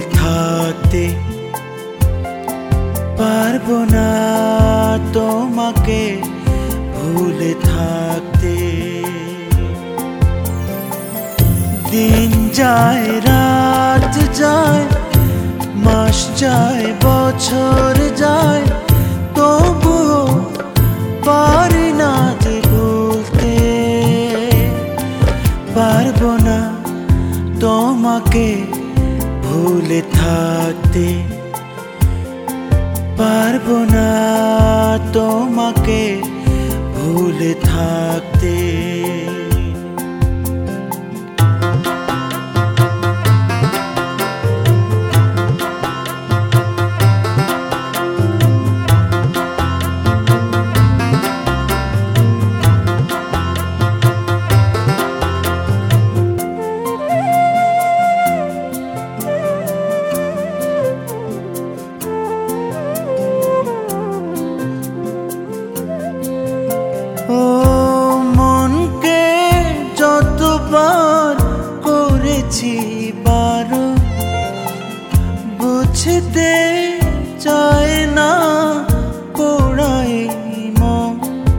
থাকতে পারবো না, তোমাকে ভুলে থাকতে। দিন যায়, রাত যায়, মাস যায়, বছর যায়, তবুও পারি না যে ভুলতে। পারবো না তোমাকে ভুলে থাকতে, পারবো না তোমাকে ভুলে থাকতে। ও মনকে যতবার করেছি বারো, বুঝতে চায় না পোড়াই মন।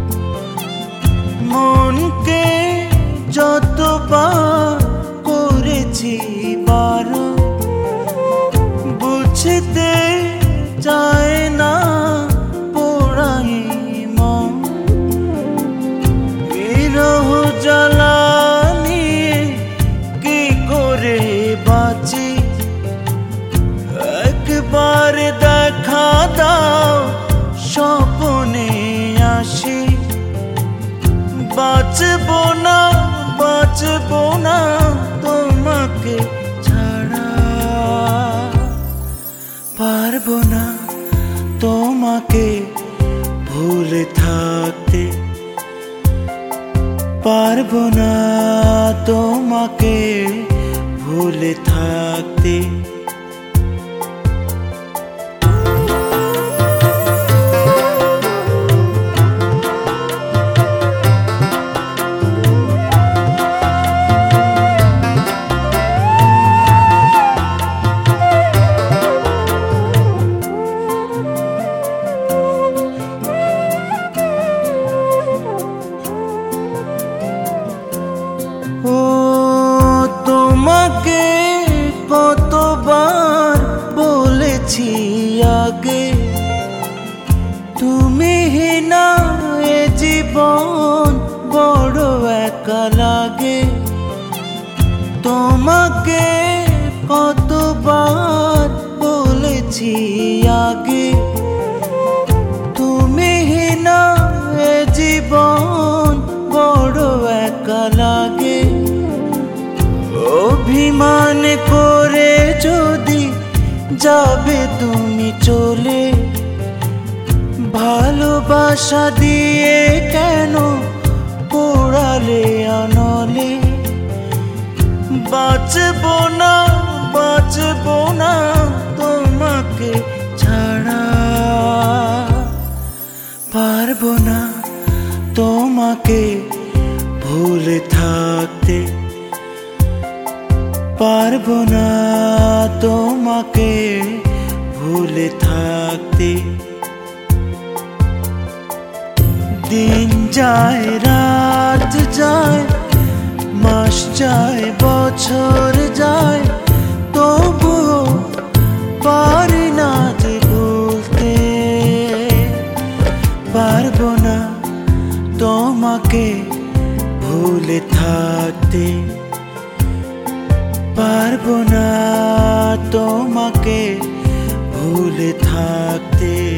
মনকে যতবার করেছি বারো, বুঝতে চায় না পোড়াই মন। বিরহ জ্বালা নিয়ে কি করে বাঁচি, একবার দেখা দাও স্বপ্নে আসি। বাঁচবো না, বাঁচবো না তোমাকে ছাড়া। পারবো না তোমাকে ভুলে থাকতে, পারবো না তোমাকে ভুলে থাকতে। ও তোমাকে কতবার বলেছি আগে, তুমি না এ জীবন বড় একা লাগে। তোমাকে কতবার বলেছি আগে, তুমি না এ জীবন বড় একা লাগে। অভিমান করে যদি যাবে তুমি চলে, ভালোবাসা দিয়ে কেন পোড়ালে অনলে। বাঁচবো না, বাঁচবো না তোমাকে ছাড়া। পারবো না তোমাকে ভুলে থাকতে, পারবো না তোমাকে ভুলে থাকতে। দিন যায়, রাত যায়, মাস যায়, বছর যায়, তবুও পারি না যে ভুলতে। পারবো না তোমাকে ভুলে থাকতে, পারবো না তোমাকে ভুলে থাকতে।